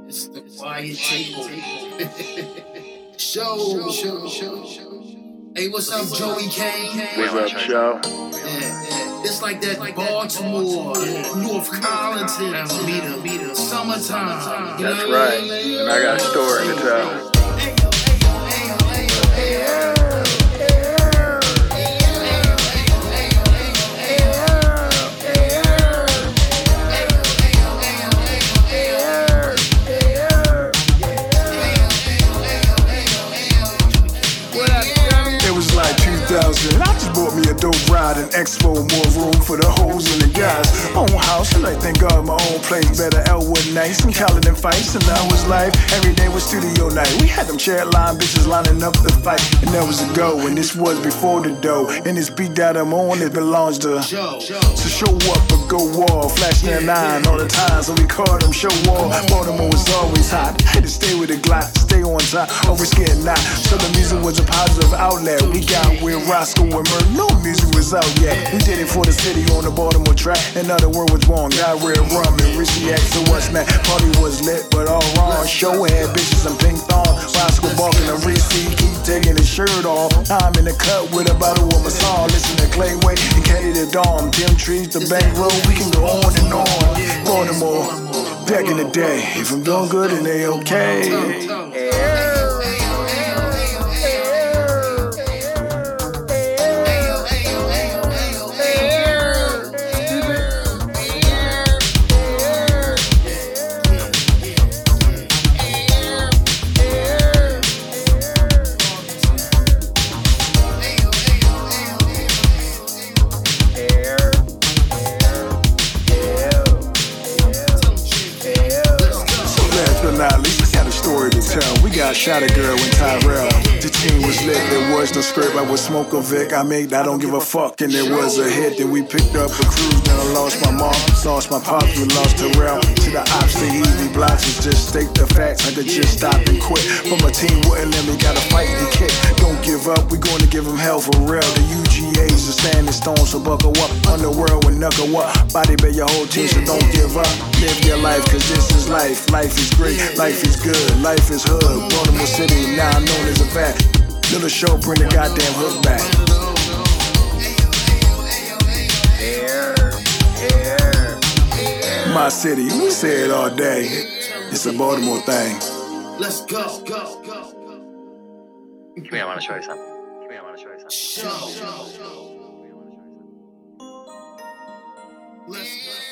It's the quiet table. Show. Hey, what's up, Joey Kane? What's up, Joe? Yeah. It's like that Baltimore, North Carlton, meet 'em. Summertime. That's right. And I got a story to tell. I just bought me a dope ride, an Expo, more room for the hoes and the guys. Own house, and I thank God my own place. Better Elwood nights and Caledon fights, and that was life. Every day was studio night. We had them chair line bitches lining up to fight, and that was a go. And this was before the dough. And this beat that I'm on, it belongs to Joe. So show up or go wall, flashing their nine all the time. So we called them show wall. Baltimore was always hot. Had to stay with the Glock, stay on top, always getting knocked. So the music was a positive outlet. We got with Roscoe and Murder, no music was out yet. We did it for the city on the Baltimore track. Another word was wrong. Got red rum and Richie X, so what's that? Party was lit, but all wrong. Show had bitches and pink thong. Roscoe barking and Reese, keep taking his shirt off. I'm in the cut with a bottle of my song. Listen to Clayway and Kenny the Dome. Tim Trees, the bank road, we can go on and on. Baltimore, back in the day. If I'm doing good and they okay. At least I got a story to tell. We got shot a girl in Tyrell. The team was lit, there was no script. I would smoke a Vic, I don't give a fuck. And it was a hit, then we picked up a cruise. Then I lost my mom, lost my pops, we lost Terrell. To the ops, the easy blocks is just state the facts. I could just stop and quit, but my team wouldn't let me, gotta fight the kick. Don't give up, we gonna give them hell for real. The UGA's are standing stone, so buckle up. Underworld and knuckle up. Body bet your whole team, so don't give up. Live your life, cause this is life. Life is great, life is good, life is hood. Baltimore City, now I'm known as a fact. Little show, bring the goddamn hook back. My city, we say it all day. It's a Baltimore thing. Let's go. Come here, I want to show you something. Show. Let's go.